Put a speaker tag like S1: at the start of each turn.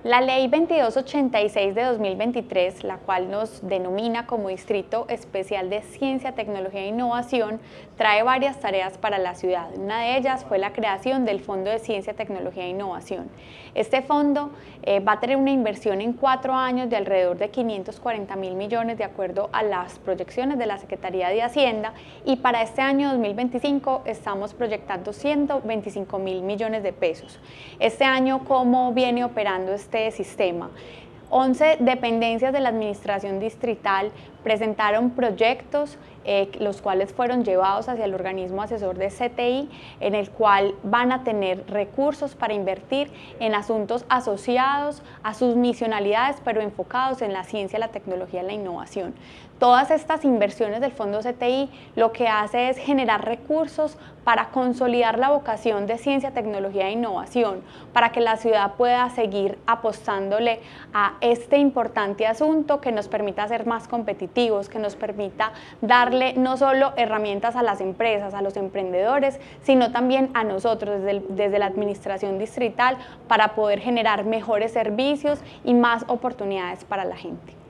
S1: La Ley 2286 de 2023, la cual nos denomina como Distrito Especial de Ciencia, Tecnología e Innovación, trae varias tareas para la ciudad. Una de ellas fue la creación del Fondo de Ciencia, Tecnología e Innovación. Este fondo va a tener una inversión en 4 años de alrededor de 540.000 millones de acuerdo a las proyecciones de la Secretaría de Hacienda, y para este año 2025 estamos proyectando 125.000 millones de pesos. Este año, ¿cómo viene operando este sistema? 11 dependencias de la administración distrital presentaron proyectos, los cuales fueron llevados hacia el organismo asesor de CTI, en el cual van a tener recursos para invertir en asuntos asociados a sus misionalidades, pero enfocados en la ciencia, la tecnología y la innovación. Todas estas inversiones del Fondo CTI lo que hace es generar recursos para consolidar la vocación de ciencia, tecnología e innovación, para que la ciudad pueda seguir apostándole a este importante asunto que nos permita ser más competitivos, que nos permita darle no solo herramientas a las empresas, a los emprendedores, sino también a nosotros desde la administración distrital, para poder generar mejores servicios y más oportunidades para la gente.